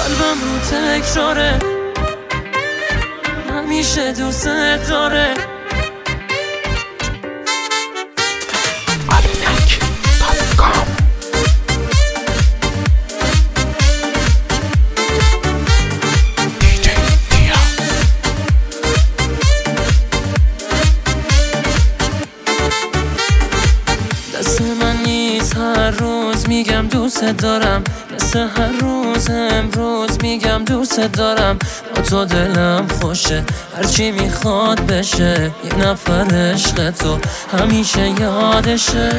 قلبم رو تکراره، همیشه دوست داره. دست من نیست هر روز میگم دوست دارم، مثل هر روز امروز میگم دوست دارم. با تو دلم خوشه هرچی میخواد بشه، یه نفر عشق تو همیشه یادشه.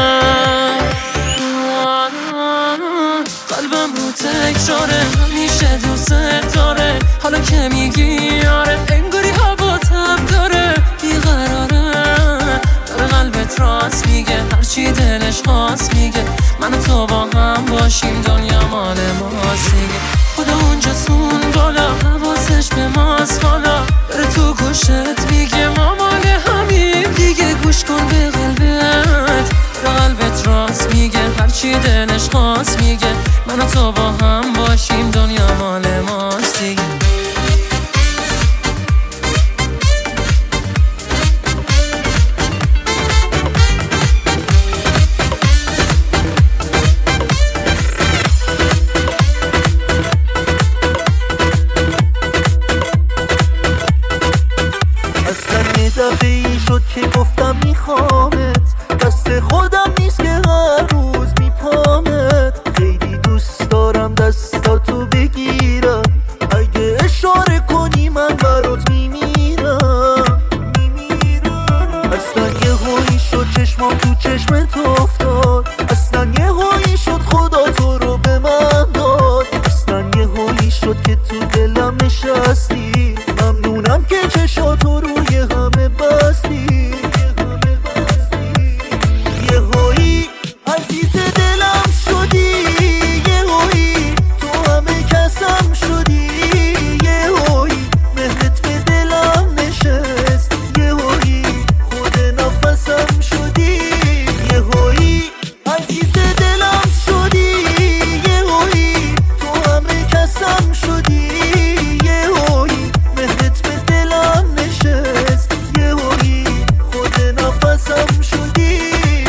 قلبم رو تکراره، همیشه دوست داره. حالا که میگی آره انگاری هوا تب داره، بیقراره داره قلبت راست میگه، هرچی دلش خواست میگه. من و تو با هم باشیم دنیا مال ماست دیگه. خدا اونجاست بالا حواسش به ماست، حالا داره تو گوشت میگه ما مال همیم دیگه. گوش کن به قلبت، داره قلبت راست میگه، هرچی دلش خواست میگه. من و تو با هم باشیم دنیا مال ماست دیگه. دفعه‌ای شد که گفتم میخوامت، دست خودم نیست که هر روز میپامت. خیلی دوست دارم دستاتو بگیرم، اگه اشاره کنی من برات میمیرم. اصلا یه هایی شد چشمام تو چشمت افتاد، اصلا یه هایی شد خدا تو رو به من داد. اصلا یه هایی شد که تو دلم نشستی، ممنونم که چشاتو روی همه بستی. یه هایی عزیز دلم شدی، یه هایی تو همه کسم شدی. یه هایی مهرت به دلم نشست، یه هایی خود نفسم شدی. یه هایی عزیز دلم شدی، یه هایی تو همه کسم شدی. یه هایی مهرت به دلم نشست، یه هایی خود نفسم شدی.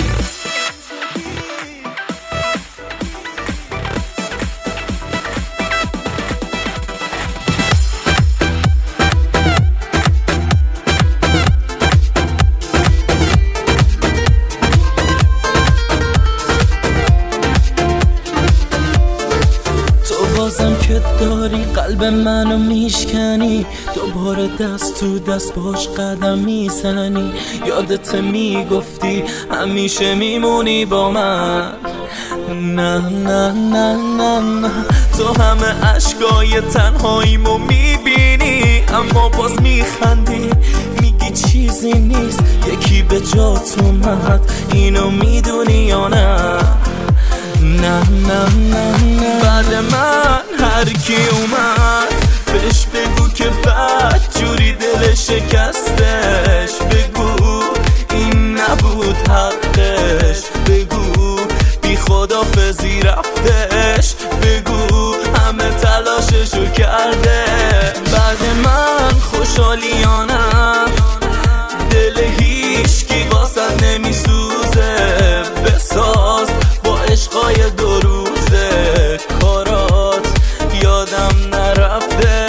بازم که داری قلب منو میشکنی، دوباره دست تو دست باش قدم میزنی. یادت میگفتی همیشه میمونی با من. نه نه نه نه نه، تو همه عشقای تنهاییمو میبینی اما باز میخندی، میگی چیزی نیست یکی به جات اومد. اینو میدونی یا نه؟ نه نه نه نه، بعد من هر کی اومد بهش بگو که بد جوری دل شکستش. بگو این نبود حقش، بگو بی خدافظی رفتش. بگو همه تلاششو کرده، بعد من خوشحالیانم دل هیچکی واسد نمیسوزه. بساز با عشقای دو روزه، کارات یادم نرفته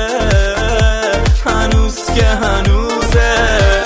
هنوز که هنوزه.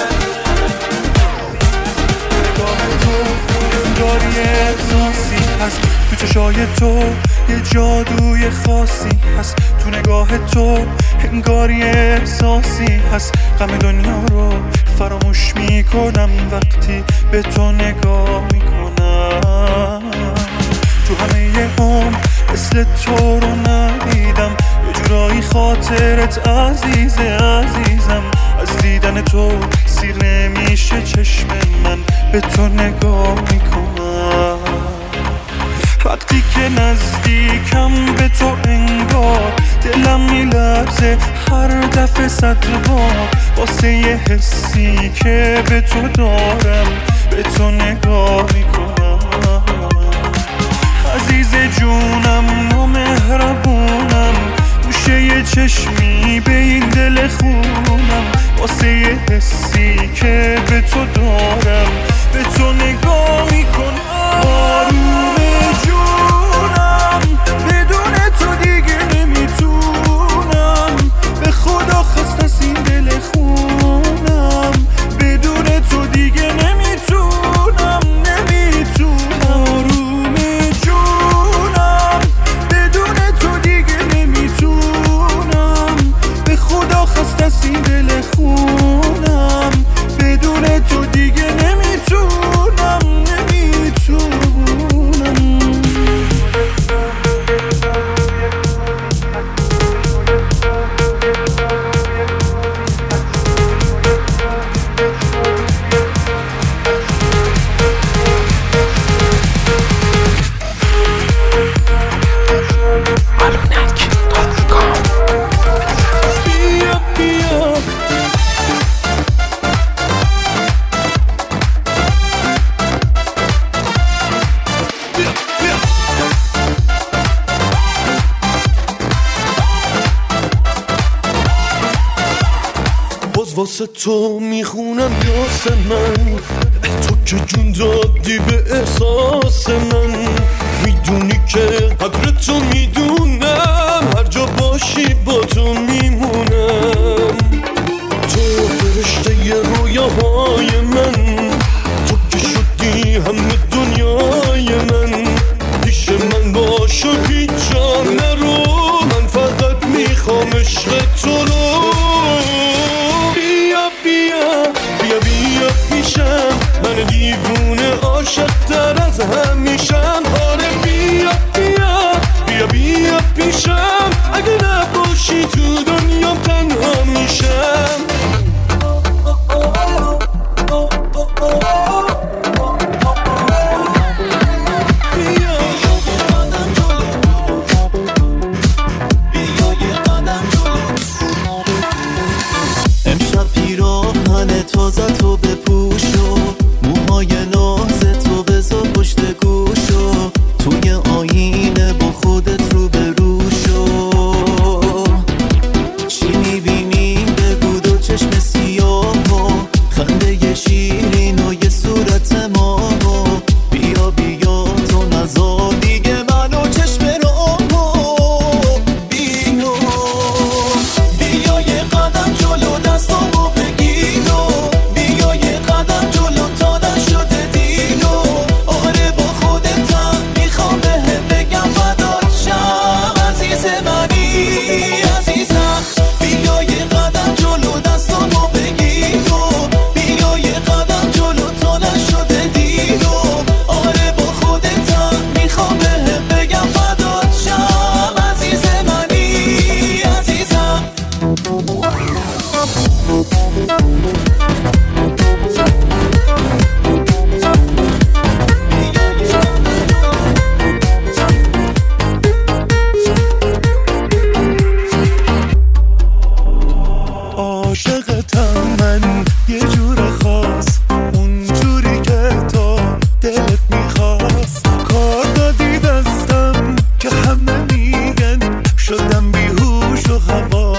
نگاه تو انگاری احساسی هست، تو چشای تو یه جادوی خاصی هست. تو نگاه تو انگاری احساسی هست، غم دنیا رو فراموش میکنم وقتی به تو نگاه میکنم. تو همه عمر مثل تو رو ندیدم، یه جورایی خاطرت عزیزه عزیزم. از دیدن تو سیر نمیشه چشم من، به تو نگاه میکنم. وقتی که نزدیکم به تو انگار دلم میلرزه هر دفعه صد بار، واسه یه حسی که به تو دارم به تو نگاه میکنم. عزیز جونم و مهربونم، چشمی به این دل خونم واسه یه حسی که به تو دارم به تو نگاه میکنم آروم جونم بدون تو دیگه نمیتونم به خدا خست از این دل خونم بدون تو دیگه نمیتونم آروم جونم بدون تو دیگه نمیتونم به خدا خست از این دل خونم بدون تو دیگه نمیتونم واسه تو میخونم یاسمن تو که جون دادی به احساس من میدونی که قدر تو میدونم هر جا باشی با تو میمونم تو فرشته ی رویاهای من تو که شدی همه دنیای من پیش من باش و هیچ جا نرو من فقط میخوام عشق تو رو بیا پیشم من دیوونه عاشق تر از همیشم آره بیا پیشم اگه نباشی تو دنیام تنها میشم تازه تو بپوشو موهای ناز تو بذار پشت گوشو توی آینه با خودت رو به روشو چی میبینی بگو دو چشم سیاه خنده ی شیرین و یه صورت ماهو بیا تو نزار دیگه منو چشم راهو بیا یه قدم جلو دستامو بگیر عاشقتم من یه جور خاص اون جوری که تو دلت میخواست کار دادی دستم که همه میگن شدم بیهوش و هوا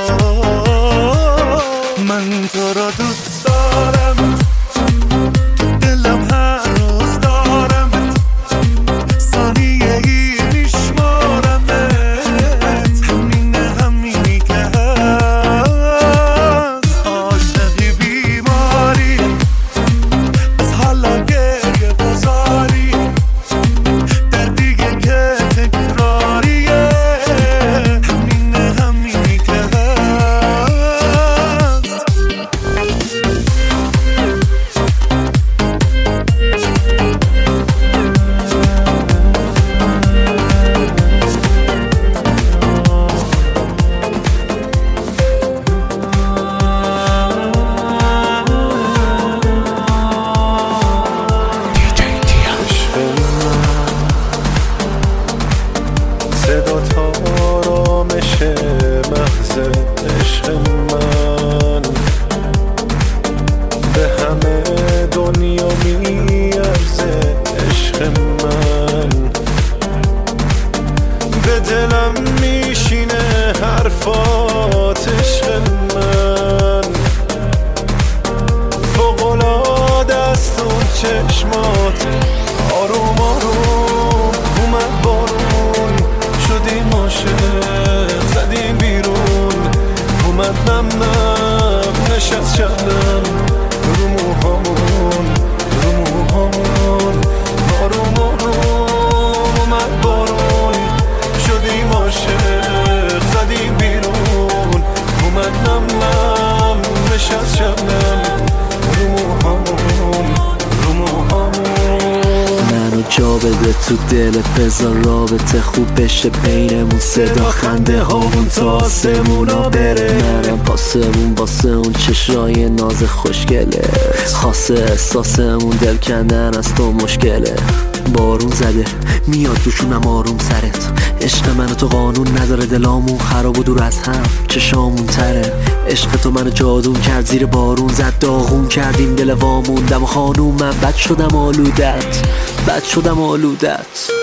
من تو را دوست دارم تو دلم هر روز دارم ثانیه ای میشمارمت همینی که بده دلم میشینه حرفات عشق من، فوق‌العاده است اون چشمات. آروم آروم اومد بارون، شدیم عاشق زدیم بیرون. اومد نم نم نشست شبنم رو موهامون، رو موهامون. آروم آروم اومد بارون، شدیم عاشق زدیم بیرون. اومد نم نم نشست شبنم رو موهامون، رو موهامون. منو جا بده تو دلت، بذار رابطه خوب بشه بینمون. صدا خنده هامون تا آسمونا بره. منم پاسمون واسه اون چشای ناز خوشگله، خاصه احساسمون دل کندن از تو مشکله. بارون زده میاد دوشونم آروم سرت، عشق منو تو قانون نداره، دلامون خراب و دور از هم چشامون تره. عشق تو منو جادون کرد، زیر بارون زد داغون کردیم دل وامون. دم خانوم من بد شدم آلودت، بد شدم آلودت.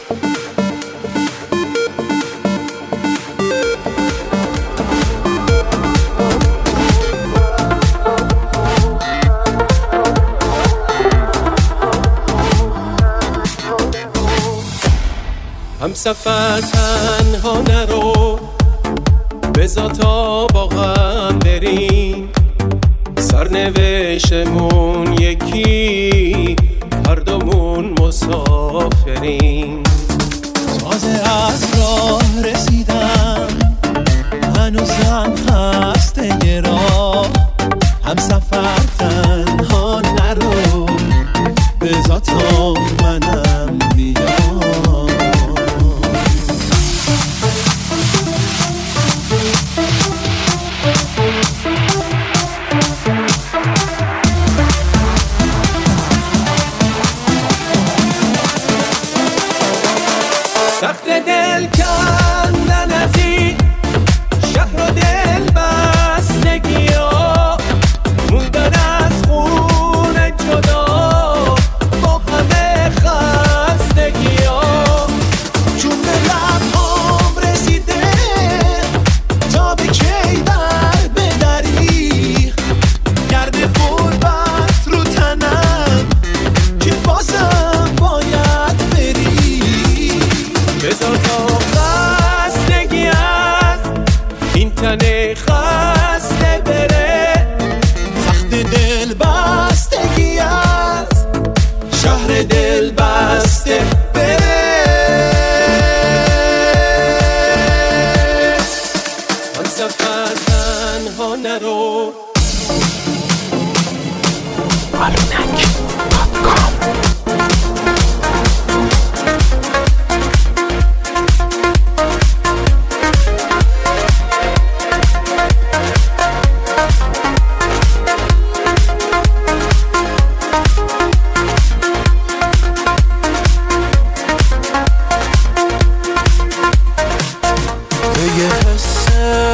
هم سفر تنها نرو، بذار تا با هم بریم. سرنوشتمون یکی، هر دومون مسافریم. تازه از راه رسیدم، هنوزم خسته راه. هم سفر تنها نرو، بذار تا منم بیام. سخت دل کندن از این شهر و دل بستگی ها، موندن از خونه جدا با همه خستگی ها. چون به لبهام رسیده تا به کی بر بدری، گرد غربت رو تنم که بازم باید بری. بذار تا خستگی از این تن خسته بره، سخت دل بستگی از شهر دل بسته بره. آن سفر تنها نرو. یه حسه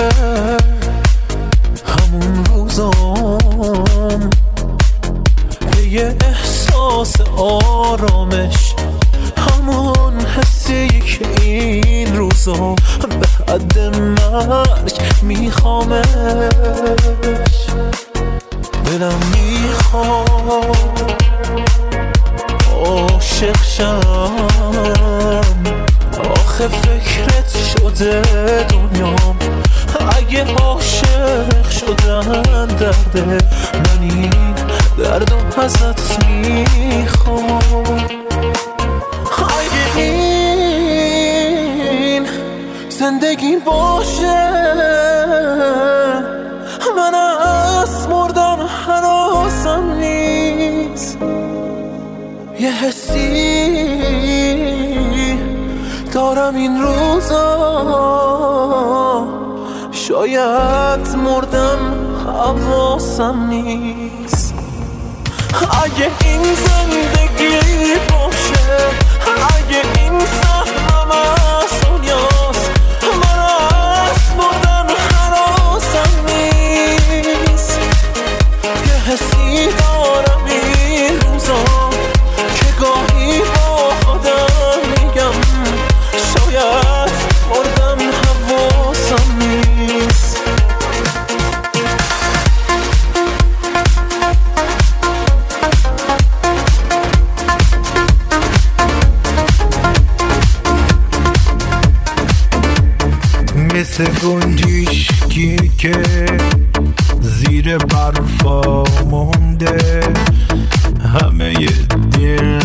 همون روزام، یه احساس آرامش، همون حسی که این روزا به حد مرگ میخوامش. دلم میخواد عاشق شم، آخه فکرت شده دنیام. اگه عاشق شدن درده، من این دردم ازت میخوام. اگه این زندگی باشه، من از مردن هراسم نیست. یه حسی دارم این روزا، شاید مردم حواسم نیست. اگه این زندگی باشه، اگه این سهمم از دنیاست، من از مردن حراسم نیست. یه حسی دارم این روزا که گاهی با خودم میگم شاید مثل گنجشکی که زیر برفا مونده، همه دل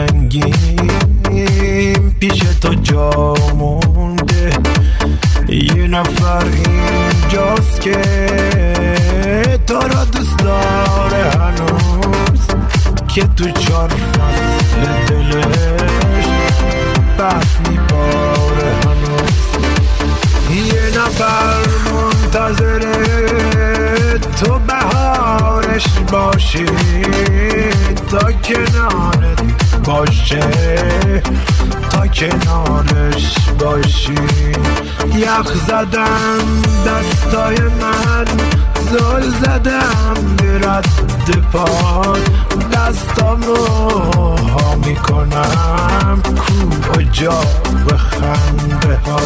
تنگیم پیش تو جا مونده. یه نفر اینجاست که تو را دوست داره هنوز، که تو 4 فصل دلش برف میباره هنوز. یه نفر منتظره تو بهارش باشی، تا کنارت باشه، تا کنارش باشی. یخ زدم دستای من، زل زدم به رد پاد، دستام رو ها میکنم کجا به خنده ها.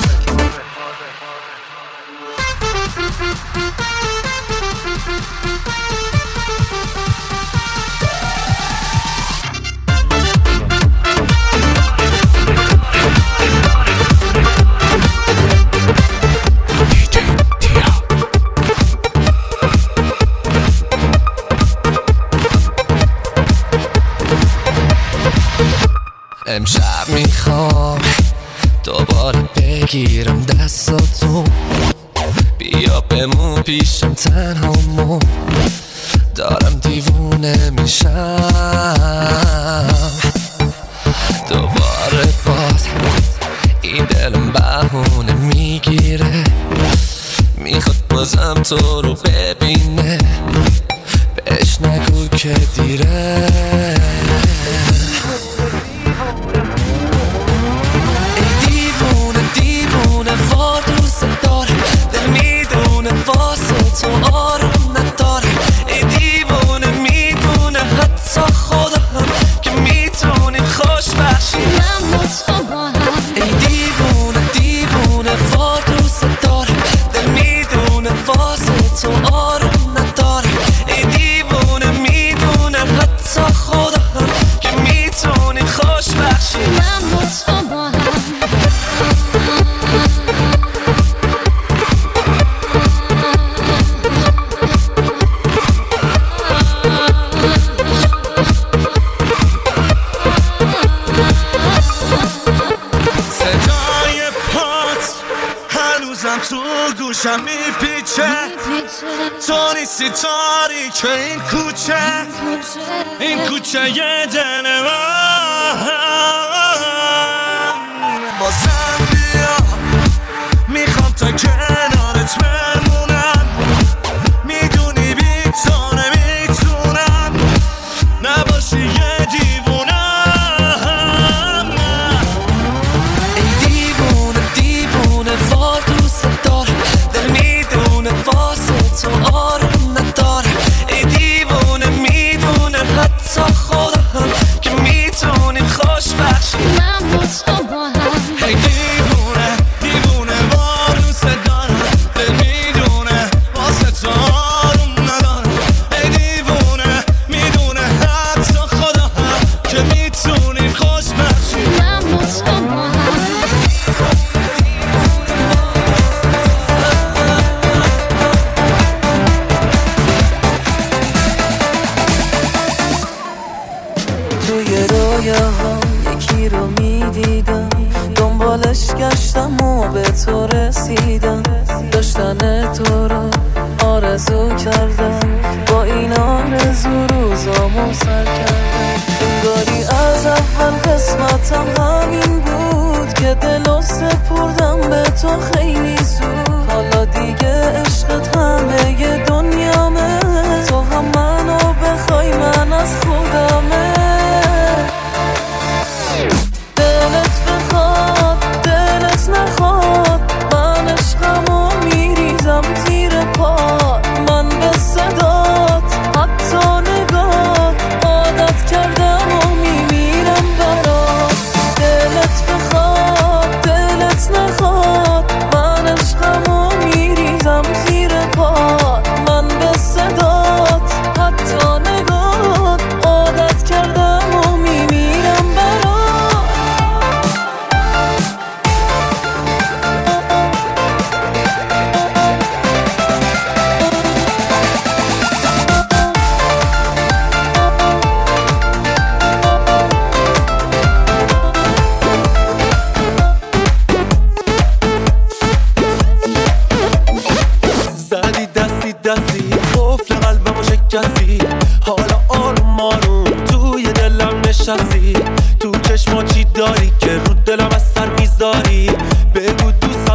امشب میخوام دوباره بگیرم دستاتو، بیا بمون پیشم تنهامون، دارم دیوونه میشم. دوباره باز این دلم بهونه میگیره، میخواد بازم تو رو ببینه، بهش نگو که دیره. وار دوست داره، دل میدونه واسه تو آروم نداره. ای دیوونه میدونه حتی خدا هم که میتونیم خوش بخشیم من با تو با هم. ای دیوونه دیوونه وار دوست داره، دل میدونه واسه تو آروم نداره. ای دیوونه میدونه حتی خدا هم که میتونیم خوش بخشیم من با تو با هم. تو گوشم میپیچه، تو نیستی تاریک این کوچه، این کوچه یه دل من. بازم بیا میخوام تا کنارت بمونم، میدونی بی تو نمیتونم نباشی یه دیوونم. ای دیوونه دیوونه وار دوست داره، دل میدونه واسه تو آروم نداره. ای دیوونه میدونه حتی خدا هم که میتونیم خوش بخشیم من با تو با هم. ای دیوونه دیوونه وار دوست داره، دل میدونه واسه تو آروم نداره. ای دیوونه میدونه حتی خدا هم که میتونیم خوش بخشیم من با تو با هم. توی رویه هم یکی رو میدیدم، دنبالش گشتم و به تو رسیدم، داشتن تو رو آرزو کردم، با این آرزو روزامو سر کردم. انگاری از اول قسمتم همین بود که دلو سپردم به تو خیلی زود. حالا دیگه عشقت همه ی دنیامه، تو هم منو بخوای من از خودمه. دلت بخواد دلت نخواد، من عشقمو میریزم زیر پات. من به صدات حتی نگات عادت کردم و میمیرم برات. دلت بخواد دلت نخواد، من عشقمو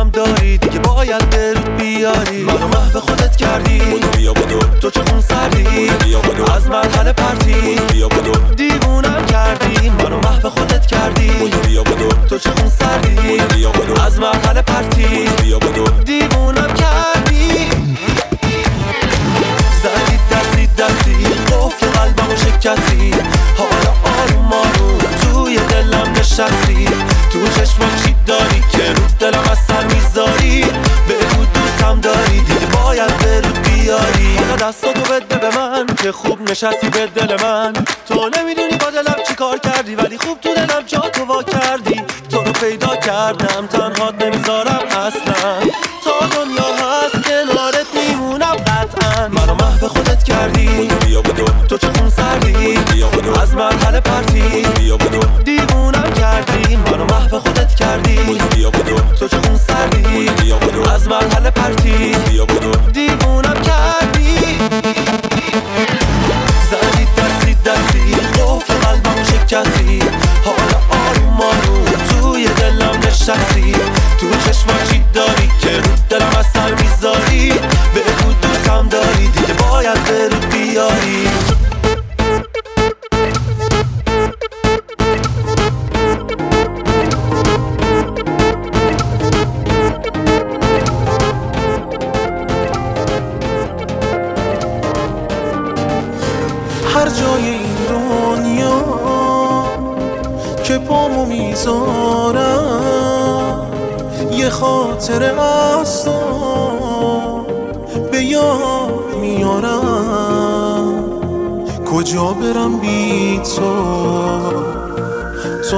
دوستم داری دیگه باید برود بیاری. منو محو خودت کردی، بیا بدو تو چه خون سردی، بیا بدو از مرحله پرتی، بیا بدو دیوونم کردی. منو محو خودت کردی، بیا بدو تو چه خون سردی، بیا بدو از مرحله پرتی، بیا بدو دیوونم کردی. زدی دستی قفل قلبمو شکستی، حالا آروم آروم توی دلم نشستی. تو چشمم چی داری که رو دلم از سر میذاری؟ بگو دوستم داری دیگه باید برود بیاری. حالا دستاتو بده به من که خوب نشستی به دل من. تو نمیدونی با دلم چی کار کردی، ولی خوب تو دلم جا تو وا کردی. تو رو پیدا کردم تنهات نمیذارم اصلا، تا دنیا هست کنارت میمونم قطعا. منو محو خودت کردی، بیا بدو تو چه خون سردی، بیا بدو از مرحله پرتی، بیا بدو دیوونم کردی. منو محو خودت کردی، بیا بدو تو چه خون سردی، بیا بدو از مرحله پرتی، بیا بدو دیوونم کردی. زدی دستی قفل قلبمو شکستی، حالا آروم آروم توی دلم نشستی. تو چشمم چی داری که رو دلم از سر میذاری؟ بگو دوستم داری دیگه باید برود بیاری. هر جای این دنیا که پامو میذارم، یه خاطره از تو به یاد میارم. کجا برم بی تو، تو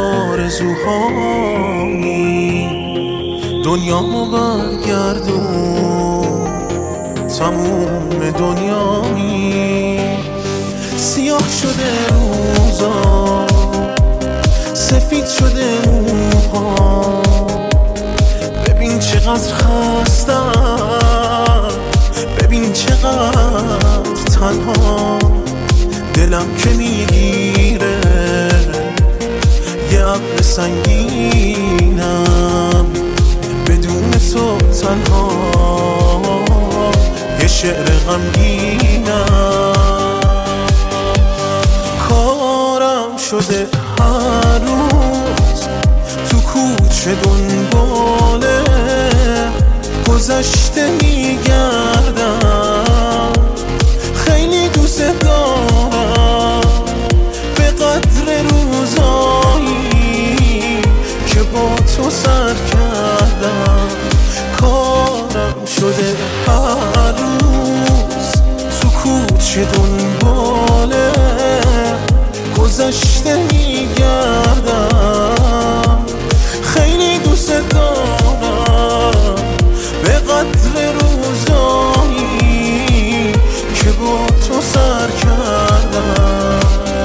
آرزوهایی دنیامو برگردون. تموم دنیایی سیاه شده روزا، سفید شده موها. ببین چقدر خستم، ببین چقدر تنها. دلم که میگیره یه ابر سنگینم، بدون تو تنها یه شعر غمگینم. کارم شده هر روز تو کوچه دنباله گذشته میگردم. خیلی دوست دارم به قدر روزایی که با تو سر کردم. کارم شده هر روز تو کوچه دنباله گذشته میگردم. خیلی دوست دارم به قدر روزایی که با تو سر کردم.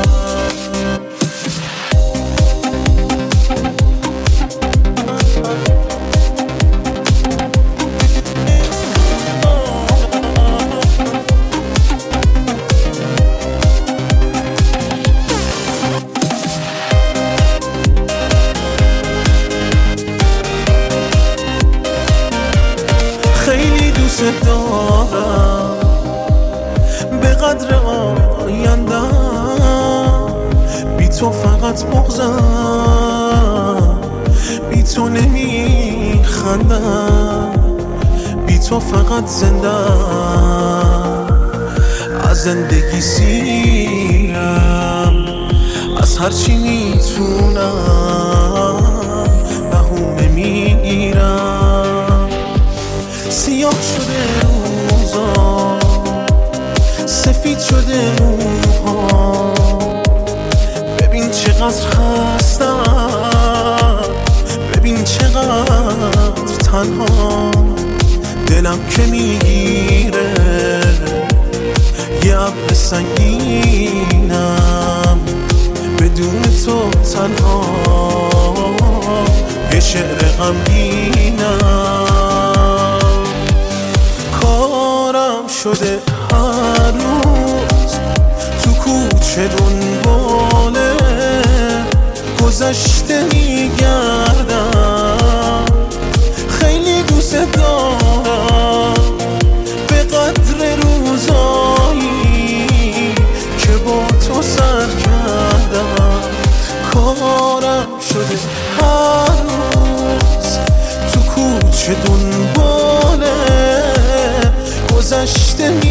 خیلی دوست دارم به قدر آیندم. بی تو فقط بغضم، بی تو نمیخندم، بی تو فقط زندم. از زندگی سیرم، از هرچی میتونم بهونه میگیرم. سیاه شده روزا، سفید شده موها. ببین چقدر خستم، ببین چقدر تنها. دلم که میگیره یه ابر سنگینم، بدون تو تنها یه شعر غمگینم. کارم شده هر روز تو کوچه دنباله گذشته میگردم. خیلی گذشته